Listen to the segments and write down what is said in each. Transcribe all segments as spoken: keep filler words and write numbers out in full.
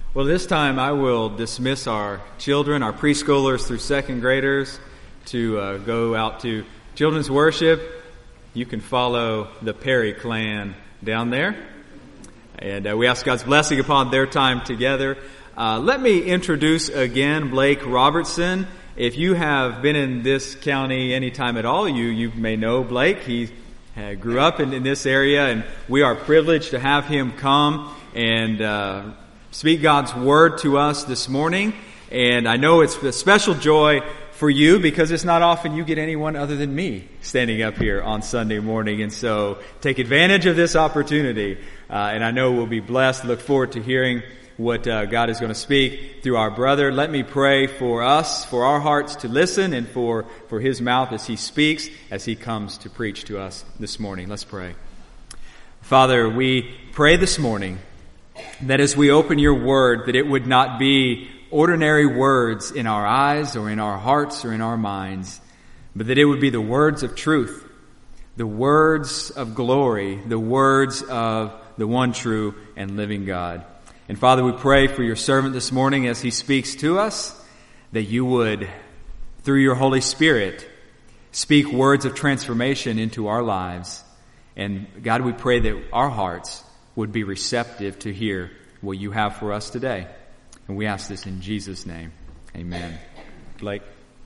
Well, this time I will dismiss our children, our preschoolers through second graders, to uh, go out to children's worship. You can follow the Perry clan down there. And uh, we ask God's blessing upon their time together. Uh, let me introduce again Blake Robertson. If you have been in this county any time at all, you, you may know Blake. He uh, grew up in, in this area, and we are privileged to have him come and uh, speak God's word to us this morning. And I know it's a special joy for you because it's not often you get anyone other than me standing up here on Sunday morning. And so take advantage of this opportunity. Uh, and I know we'll be blessed. Look forward to hearing what uh, God is going to speak through our brother. Let me pray for us, for our hearts to listen, and for, for his mouth as he speaks, as he comes to preach to us this morning. Let's pray. Father, we pray this morning that as we open your word, that it would not be ordinary words in our eyes or in our hearts or in our minds, but that it would be the words of truth, the words of glory, the words of the one true and living God. And Father, we pray for your servant this morning as he speaks to us, that you would, through your Holy Spirit, speak words of transformation into our lives. And God, we pray that our hearts would be receptive to hear what you have for us today. And we ask this in Jesus' name. Amen. Blake.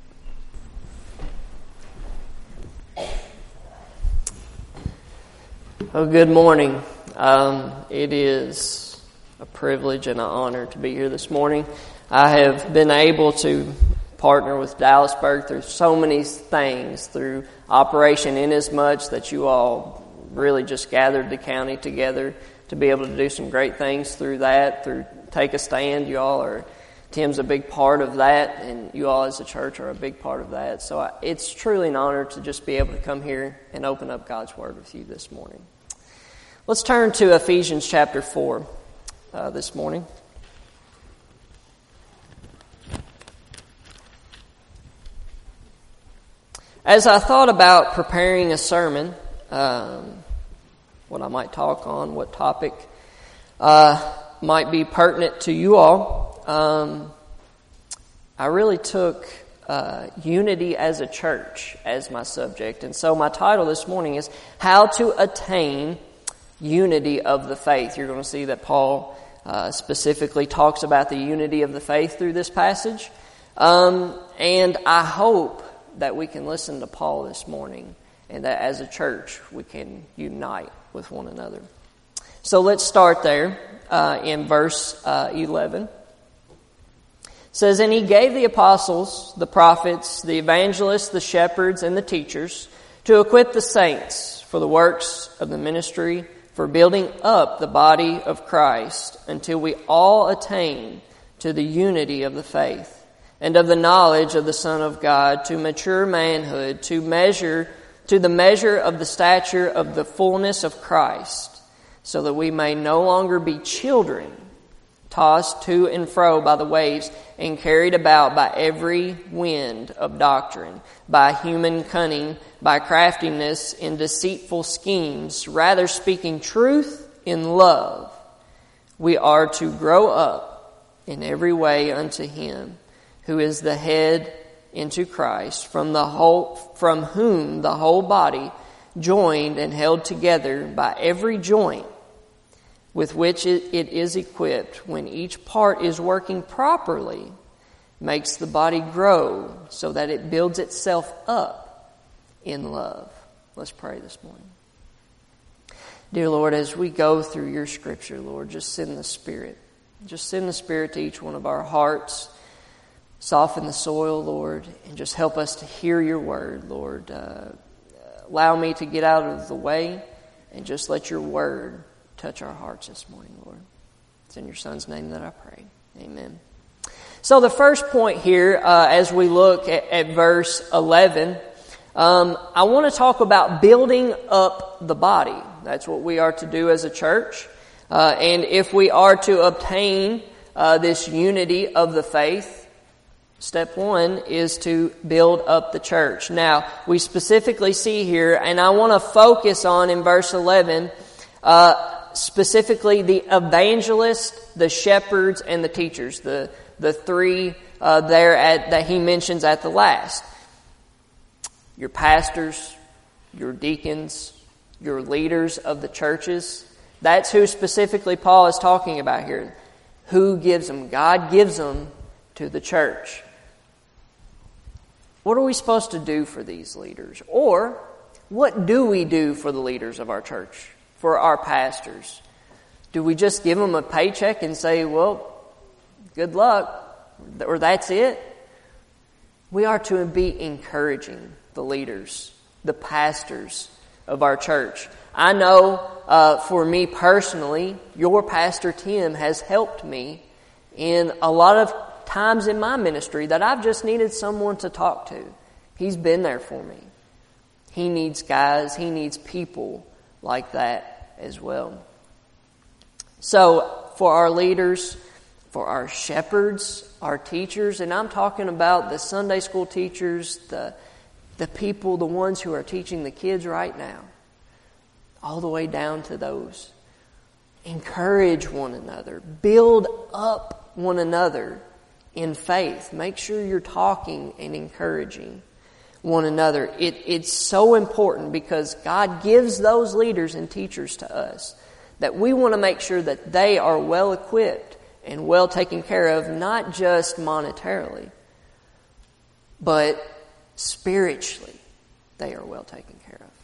Oh, good morning. Um, it is a privilege and an honor to be here this morning. I have been able to partner with Dallasburg through so many things, through Operation Inasmuch, that you all really just gathered the county together to be able to do some great things through that, through Take a Stand. You all are, Tim's a big part of that, and you all as a church are a big part of that. So I, it's truly an honor to just be able to come here and open up God's Word with you this morning. Let's turn to Ephesians chapter four uh, this morning. As I thought about preparing a sermon, um, what I might talk on, what topic uh, might be pertinent to you all, um, I really took uh, unity as a church as my subject. And so my title this morning is How to Attain Unity of the Faith. You're going to see that Paul uh, specifically talks about the unity of the faith through this passage. Um, and I hope that we can listen to Paul this morning, and that as a church we can unite with one another. So let's start there uh, in verse uh, eleven. It says, "And he gave the apostles, the prophets, the evangelists, the shepherds, and the teachers to equip the saints for the works of the ministry, for building up the body of Christ, until we all attain to the unity of the faith and of the knowledge of the Son of God, to mature manhood, to measure to the measure of the stature of the fullness of Christ, so that we may no longer be children, tossed to and fro by the waves and carried about by every wind of doctrine, by human cunning, by craftiness in deceitful schemes, rather speaking truth in love. We are to grow up in every way unto Him who is the head, into Christ, from the whole, from whom the whole body, joined and held together by every joint with which it, it is equipped, when each part is working properly, makes the body grow so that it builds itself up in love." Let's pray this morning. Dear Lord, as we go through your scripture, Lord, just send the Spirit. Just send the Spirit to each one of our hearts. Soften the soil, Lord, and just help us to hear your word, Lord. Uh, allow me to get out of the way and just let your word touch our hearts this morning, Lord. It's in your Son's name that I pray. Amen. So the first point here, uh, as we look at, at verse eleven, um, I want to talk about building up the body. That's what we are to do as a church. Uh, and if we are to obtain uh, this unity of the faith, step one is to build up the church. Now, we specifically see here, and I want to focus on in verse eleven, uh, specifically the evangelists, the shepherds, and the teachers, the, the three uh, there at, that he mentions at the last. Your pastors, your deacons, your leaders of the churches. That's who specifically Paul is talking about here. Who gives them? God gives them to the church. What are we supposed to do for these leaders? Or, what do we do for the leaders of our church, for our pastors? Do we just give them a paycheck and say, well, good luck, or that's it? We are to be encouraging the leaders, the pastors of our church. I know uh, for me personally, your Pastor Tim has helped me in a lot of times in my ministry that I've just needed someone to talk to. He's been there for me. He needs guys, he needs people like that as well. So for our leaders, for our shepherds, our teachers, and I'm talking about the Sunday school teachers, the, the people, the ones who are teaching the kids right now, all the way down to those. Encourage one another. Build up one another in faith. Make sure you're talking and encouraging one another. It, it's so important because God gives those leaders and teachers to us that we want to make sure that they are well equipped and well taken care of, not just monetarily, but spiritually they are well taken care of.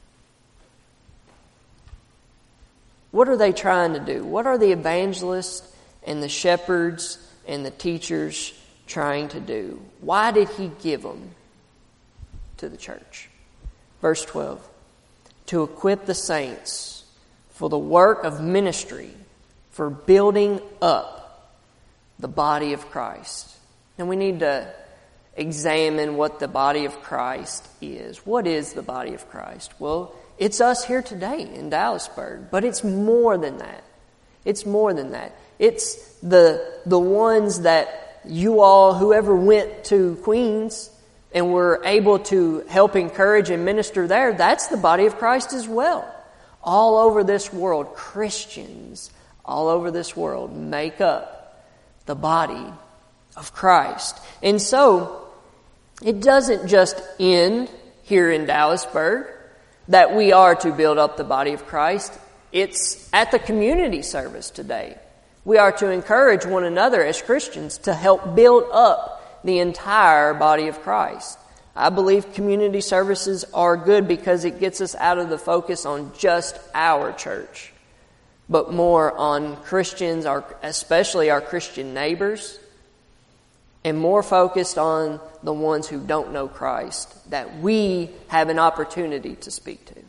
What are they trying to do? What are the evangelists and the shepherds and the teachers trying to do? Why did he give them to the church? Verse twelve, to equip the saints for the work of ministry, for building up the body of Christ. And we need to examine what the body of Christ is. What is the body of Christ? Well, it's us here today in Dallasburg, but it's more than that. It's more than that. It's the the ones that you all, whoever went to Queens and were able to help encourage and minister there, that's the body of Christ as well. All over this world, Christians all over this world make up the body of Christ. And so, it doesn't just end here in Dallasburg that we are to build up the body of Christ. It's at the community service today. We are to encourage one another as Christians to help build up the entire body of Christ. I believe community services are good because it gets us out of the focus on just our church, but more on Christians, our, especially our Christian neighbors, and more focused on the ones who don't know Christ that we have an opportunity to speak to.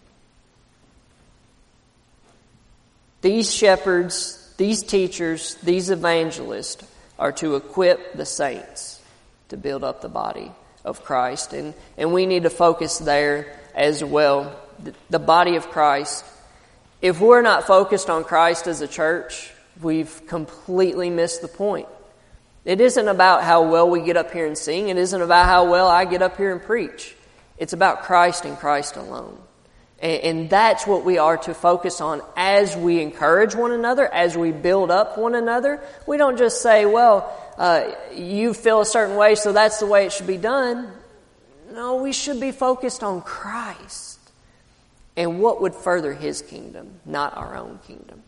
These shepherds, these teachers, these evangelists are to equip the saints to build up the body of Christ. And, and we need to focus there as well. The, the body of Christ. If we're not focused on Christ as a church, we've completely missed the point. It isn't about how well we get up here and sing. It isn't about how well I get up here and preach. It's about Christ and Christ alone. And, and that's what we are to focus on as we encourage one another, as we build up one another. We don't just say, well, uh, you feel a certain way, so that's the way it should be done. No, we should be focused on Christ and what would further His kingdom, not our own kingdom.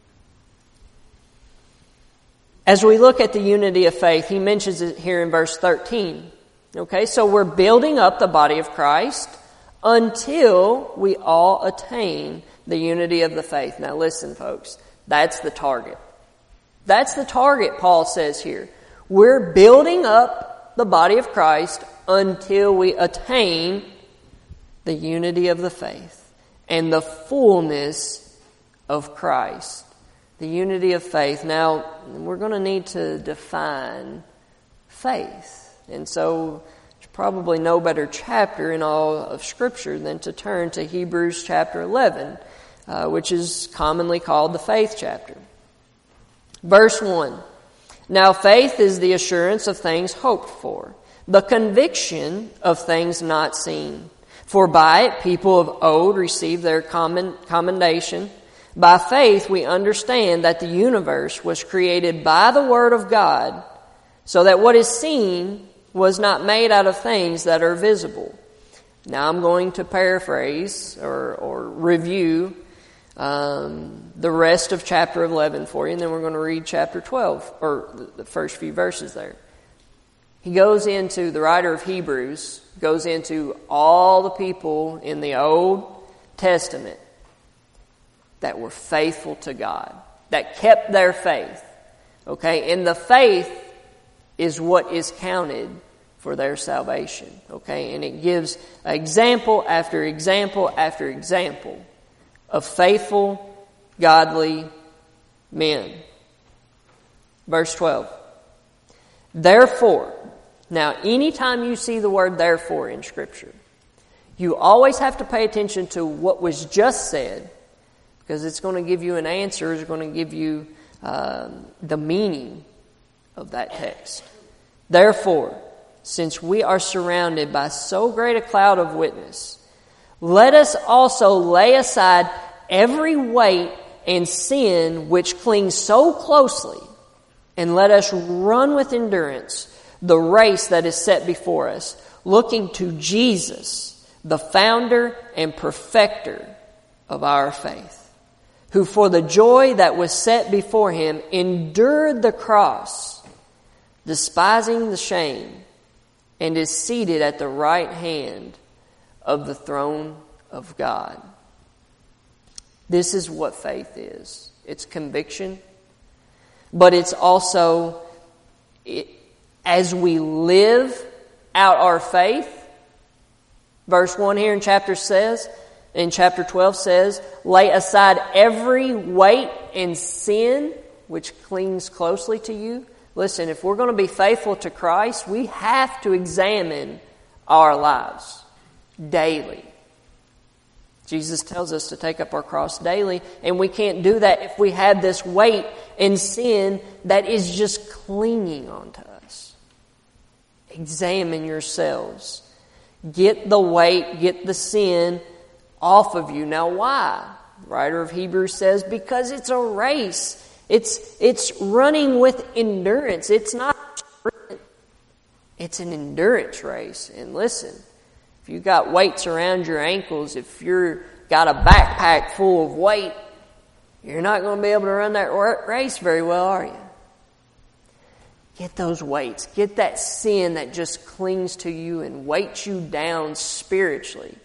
As we look at the unity of faith, he mentions it here in verse thirteen. Okay, so we're building up the body of Christ until we all attain the unity of the faith. Now listen, folks, that's the target. That's the target, Paul says here. We're building up the body of Christ until we attain the unity of the faith and the fullness of Christ. The unity of faith. Now, we're going to need to define faith. And so, there's probably no better chapter in all of Scripture than to turn to Hebrews chapter eleven, uh, which is commonly called the faith chapter. Verse one. Now, faith is the assurance of things hoped for, the conviction of things not seen. For by it people of old received their commendation. By faith, we understand that the universe was created by the Word of God, so that what is seen was not made out of things that are visible. Now I'm going to paraphrase or, or review um, the rest of chapter eleven for you, and then we're going to read chapter twelve, or the first few verses there. He goes into, the writer of Hebrews, goes into all the people in the Old Testament that were faithful to God, that kept their faith. Okay, and the faith is what is counted for their salvation. Okay, and it gives example after example after example of faithful, godly men. Verse twelve. Therefore, now anytime you see the word therefore in Scripture, you always have to pay attention to what was just said, because it's going to give you an answer, it's going to give you um, the meaning of that text. Therefore, since we are surrounded by so great a cloud of witness, let us also lay aside every weight and sin which clings so closely, and let us run with endurance the race that is set before us, looking to Jesus, the founder and perfecter of our faith, who for the joy that was set before him endured the cross, despising the shame, and is seated at the right hand of the throne of God. This is what faith is. It's conviction, but it's also, it, as we live out our faith, verse one here in chapter says, in chapter twelve says, lay aside every weight and sin which clings closely to you. Listen, if we're going to be faithful to Christ, we have to examine our lives daily. Jesus tells us to take up our cross daily, and we can't do that if we have this weight and sin that is just clinging onto us. Examine yourselves. Get the weight, get the sin off of you. Now why? The writer of Hebrews says, because it's a race. It's it's running with endurance. It's not a sprint. It's an endurance race. And listen, if you've got weights around your ankles, if you've got a backpack full of weight, you're not going to be able to run that race very well, are you? Get those weights. Get that sin that just clings to you and weights you down spiritually.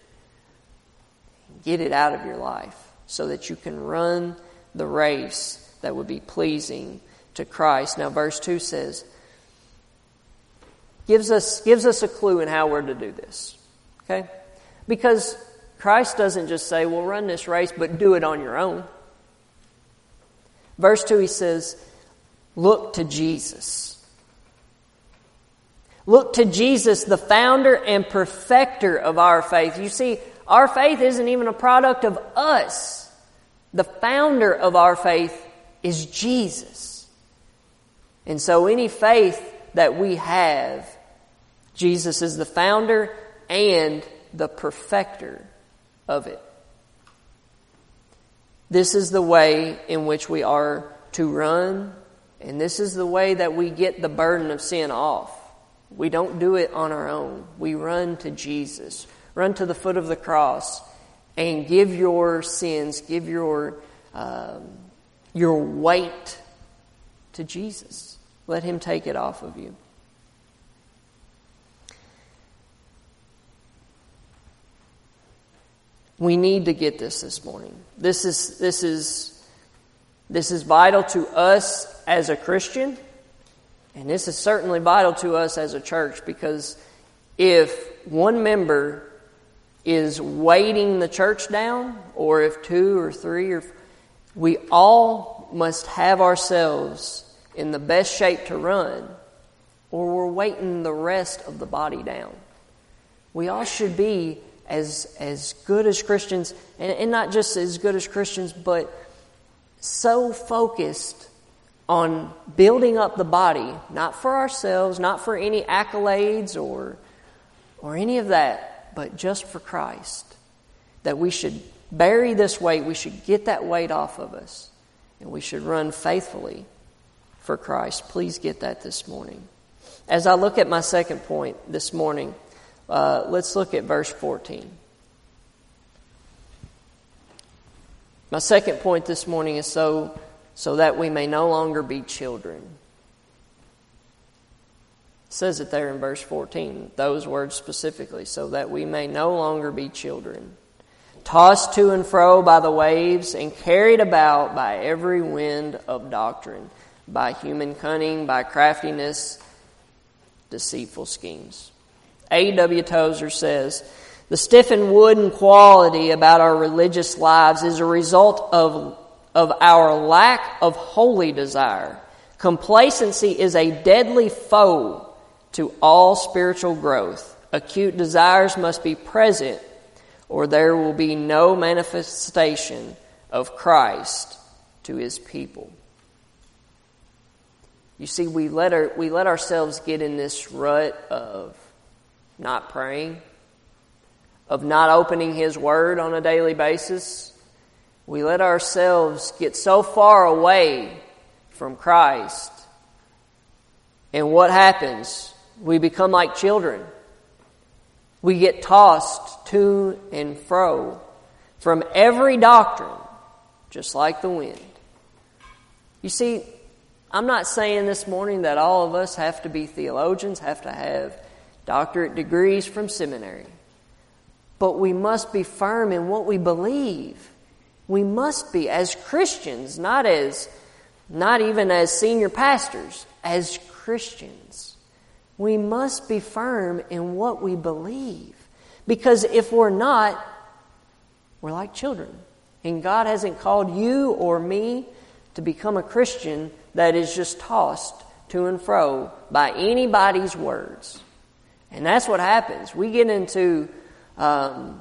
Get it out of your life so that you can run the race that would be pleasing to Christ. Now verse two says, gives us, gives us a clue in how we're to do this. Okay? Because Christ doesn't just say, well, run this race, but do it on your own. Verse two, he says, look to Jesus. Look to Jesus, the founder and perfecter of our faith. You see, our faith isn't even a product of us. The founder of our faith is Jesus. And so any faith that we have, Jesus is the founder and the perfecter of it. This is the way in which we are to run, and this is the way that we get the burden of sin off. We don't do it on our own. We run to Jesus. Run to the foot of the cross and give your sins, give your um, your weight to Jesus. Let Him take it off of you. We need to get this this morning. This is this is this is vital to us as a Christian, and this is certainly vital to us as a church, because if one member is weighting the church down, or if two or three, or we all must have ourselves in the best shape to run, or we're weighting the rest of the body down. We all should be as as good as Christians, and, and not just as good as Christians, but so focused on building up the body, not for ourselves, not for any accolades or or any of that, but just for Christ. That we should bury this weight. We should get that weight off of us. And we should run faithfully for Christ. Please get that this morning. As I look at my second point this morning, uh, let's look at verse fourteen. My second point this morning is so, so that we may no longer be children. It says it there in verse fourteen, those words specifically, so that we may no longer be children, tossed to and fro by the waves and carried about by every wind of doctrine, by human cunning, by craftiness, deceitful schemes. A W Tozer says, the stiffened wooden quality about our religious lives is a result of, of our lack of holy desire. Complacency is a deadly foe to all spiritual growth. Acute desires must be present, or there will be no manifestation of Christ to His people. You see, we let our, we let ourselves get in this rut of not praying, of not opening His Word on a daily basis. We let ourselves get so far away from Christ. And what happens? We become like children. We get tossed to and fro from every doctrine, just like the wind. You see, I'm not saying this morning that all of us have to be theologians, have to have doctorate degrees from seminary. But we must be firm in what we believe. We must be, as Christians, not as, not even as senior pastors, as Christians. We must be firm in what we believe. Because if we're not, we're like children. And God hasn't called you or me to become a Christian that is just tossed to and fro by anybody's words. And that's what happens. We get into, um,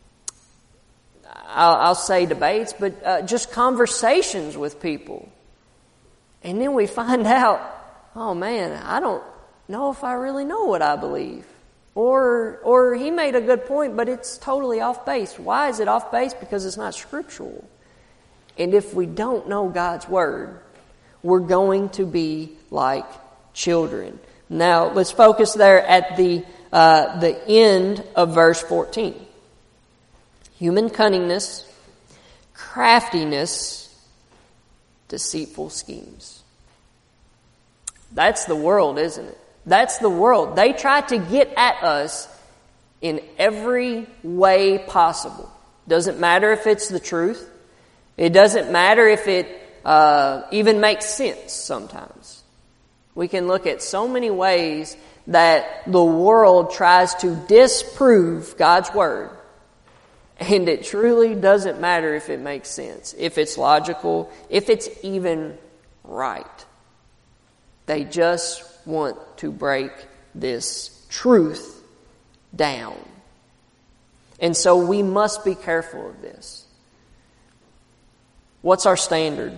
I'll, I'll say debates, but uh, just conversations with people. And then we find out, oh man, I don't know if I really know what I believe. Or, or he made a good point, but it's totally off base. Why is it off base? Because it's not scriptural. And if we don't know God's Word, we're going to be like children. Now, let's focus there at the uh, the end of verse fourteen. Human cunningness, craftiness, deceitful schemes. That's the world, isn't it? That's the world. They try to get at us in every way possible. Doesn't matter if it's the truth. It doesn't matter if it uh, even makes sense sometimes. We can look at so many ways that the world tries to disprove God's Word. And it truly doesn't matter if it makes sense, if it's logical, if it's even right. They just want to break this truth down. And so we must be careful of this. What's our standard?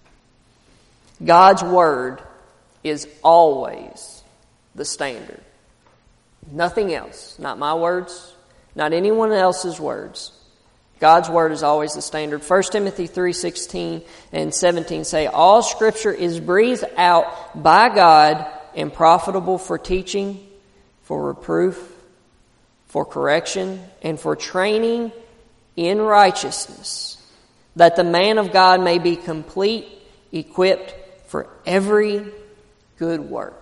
God's Word is always the standard. Nothing else. Not my words, not anyone else's words. God's Word is always the standard. First Timothy three sixteen and seventeen say, all Scripture is breathed out by God and profitable for teaching, for reproof, for correction, and for training in righteousness, that the man of God may be complete, equipped for every good work.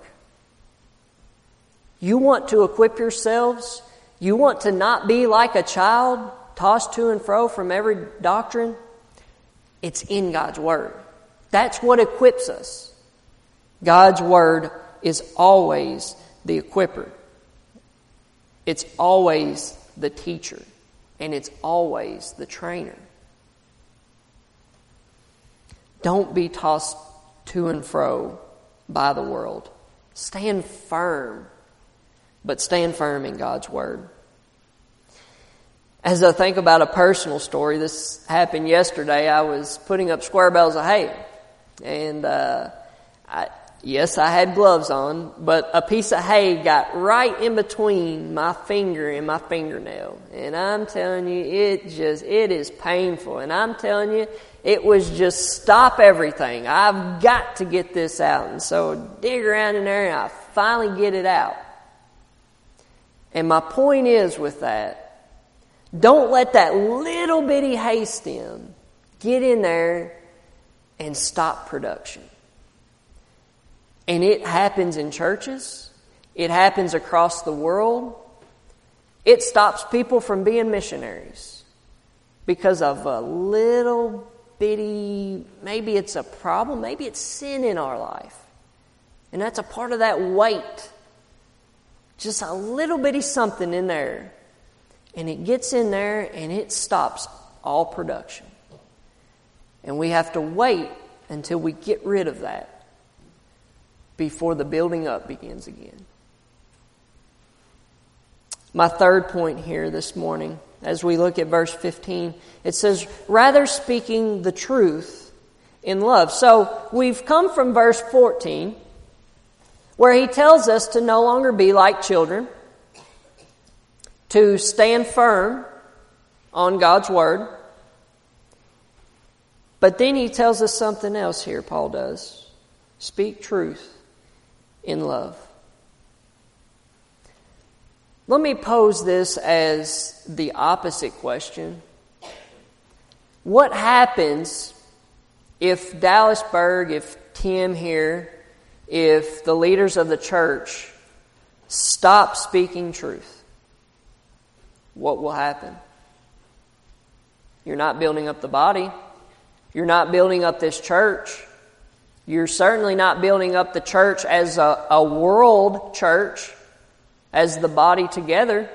You want to equip yourselves? You want to not be like a child, tossed to and fro from every doctrine? It's in God's Word. That's what equips us. God's Word is always the equipper. It's always the teacher. And it's always the trainer. Don't be tossed to and fro by the world. Stand firm, but stand firm in God's Word. As I think about a personal story, this happened yesterday. I was putting up square bales of hay, and uh, I, Yes, I had gloves on, but a piece of hay got right in between my finger and my fingernail. And I'm telling you, it just, it is painful. And I'm telling you, it was just stop everything. I've got to get this out. And so I dig around in there and I finally get it out. And my point is with that, don't let that little bitty hay stem get in there and stop production. And it happens in churches. It happens across the world. It stops people from being missionaries because of a little bitty, maybe it's a problem, maybe it's sin in our life. And that's a part of that weight. Just a little bitty something in there. And it gets in there and it stops all production. And we have to wait until we get rid of that before the building up begins again. My third point here this morning, as we look at verse fifteen, it says, rather speaking the truth in love. So we've come from verse fourteen, where he tells us to no longer be like children, to stand firm on God's word. But then he tells us something else here, Paul does. Speak truth in love. Let me pose this as the opposite question. What happens if Dallasburg, if Tim here, if the leaders of the church stop speaking truth? What will happen? You're not building up the body. You're not building up this church. You're certainly not building up the church as a, a world church, as the body together.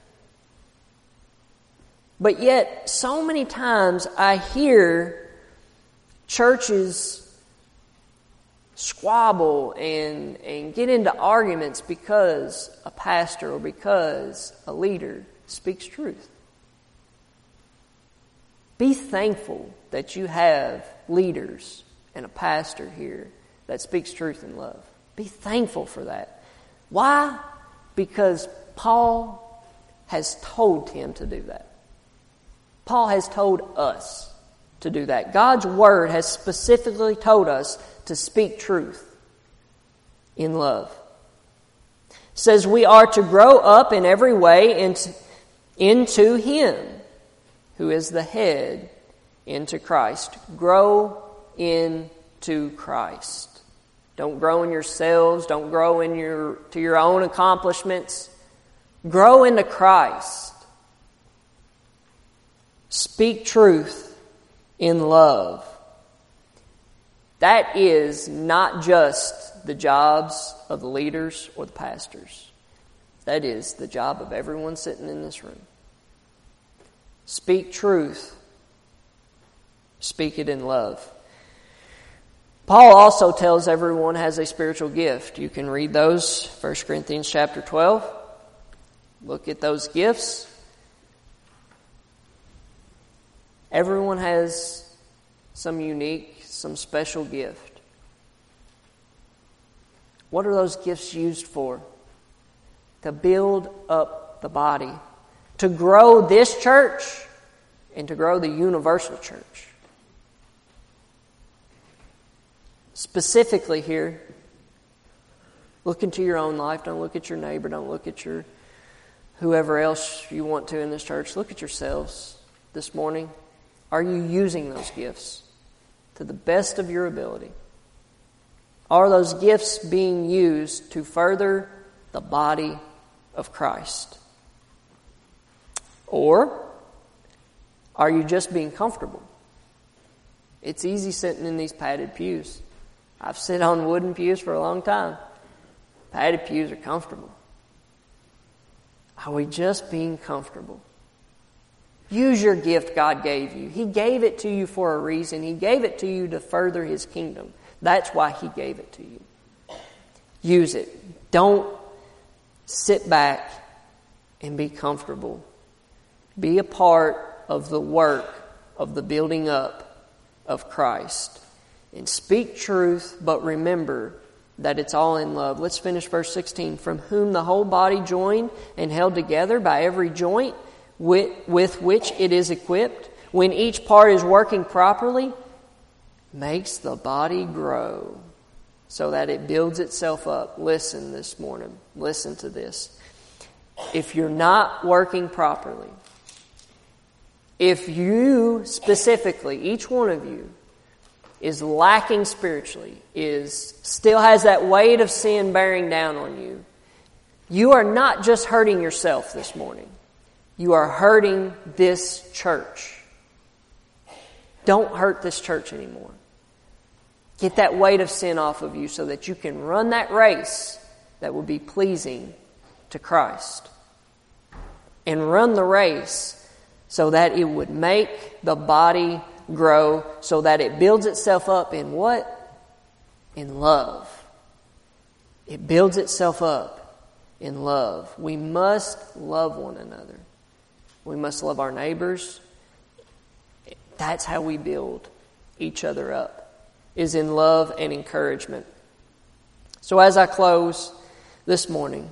But yet, so many times I hear churches squabble and, and get into arguments because a pastor or because a leader speaks truth. Be thankful that you have leaders and a pastor here that speaks truth in love. Be thankful for that. Why? Because Paul has told him to do that. Paul has told us to do that. God's word has specifically told us to speak truth in love. It says we are to grow up in every way into, into Him who is the head, into Christ. Grow into Christ. Don't grow in yourselves. Don't grow in your to your own accomplishments. Grow into Christ. Speak truth in love. That is not just the jobs of the leaders or the pastors. That is the job of everyone sitting in this room. Speak truth. Speak it in love. Paul also tells everyone has a spiritual gift. You can read those, First Corinthians chapter twelve. Look at those gifts. Everyone has some unique, some special gift. What are those gifts used for? To build up the body. To grow this church and to grow the universal church. Specifically here, look into your own life. Don't look at your neighbor. Don't look at your whoever else you want to in this church. Look at yourselves this morning. Are you using those gifts to the best of your ability? Are those gifts being used to further the body of Christ? Or are you just being comfortable? It's easy sitting in these padded pews. I've sat on wooden pews for a long time. Padded pews are comfortable. Are we just being comfortable? Use your gift God gave you. He gave it to you for a reason. He gave it to you to further His kingdom. That's why He gave it to you. Use it. Don't sit back and be comfortable. Be a part of the work of the building up of Christ. And speak truth, but remember, that it's all in love. Let's finish verse sixteen. From whom the whole body joined and held together by every joint with, with which it is equipped, when each part is working properly, makes the body grow so that it builds itself up. Listen this morning. Listen to this. If you're not working properly, if you specifically, each one of you, is lacking spiritually, is still has that weight of sin bearing down on you, you are not just hurting yourself this morning. You are hurting this church. Don't hurt this church anymore. Get that weight of sin off of you so that you can run that race that will be pleasing to Christ. And run the race so that it would make the body grow, so that it builds itself up in what? In love. It builds itself up in love. We must love one another. We must love our neighbors. That's how we build each other up, is in love and encouragement. So as I close this morning,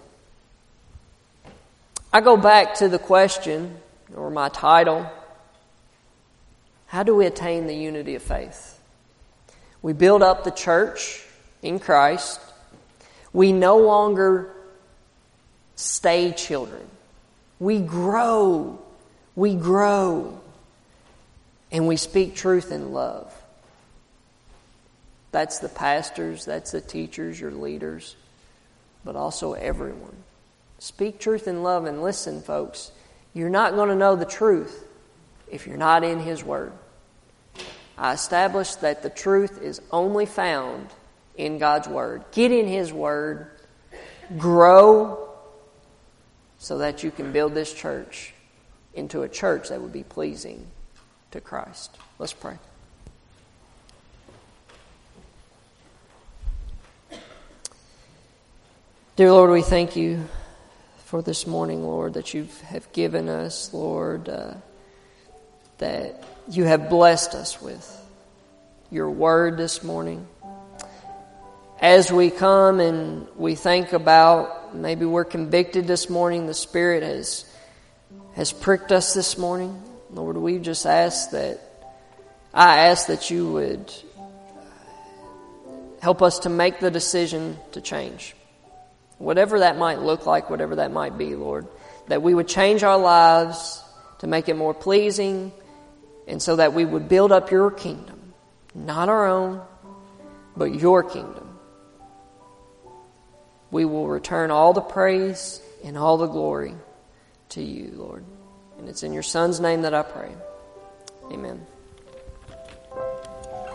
I go back to the question, or my title, how do we attain the unity of faith? We build up the church in Christ. We no longer stay children. We grow. We grow. And we speak truth in love. That's the pastors, that's the teachers, your leaders, but also everyone. Speak truth in love, and listen, folks, you're not going to know the truth if you're not in His Word. I established that the truth is only found in God's Word. Get in His Word. Grow so that you can build this church into a church that would be pleasing to Christ. Let's pray. Dear Lord, we thank You for this morning, Lord, that You have given us, Lord, uh, that You have blessed us with Your Word this morning. As we come and we think about, maybe we're convicted this morning, the Spirit has has pricked us this morning. Lord, we just ask that, I ask that You would help us to make the decision to change. Whatever that might look like, whatever that might be, Lord, that we would change our lives to make it more pleasing, and so that we would build up Your kingdom, not our own, but Your kingdom. We will return all the praise and all the glory to You, Lord. And it's in Your Son's name that I pray. Amen.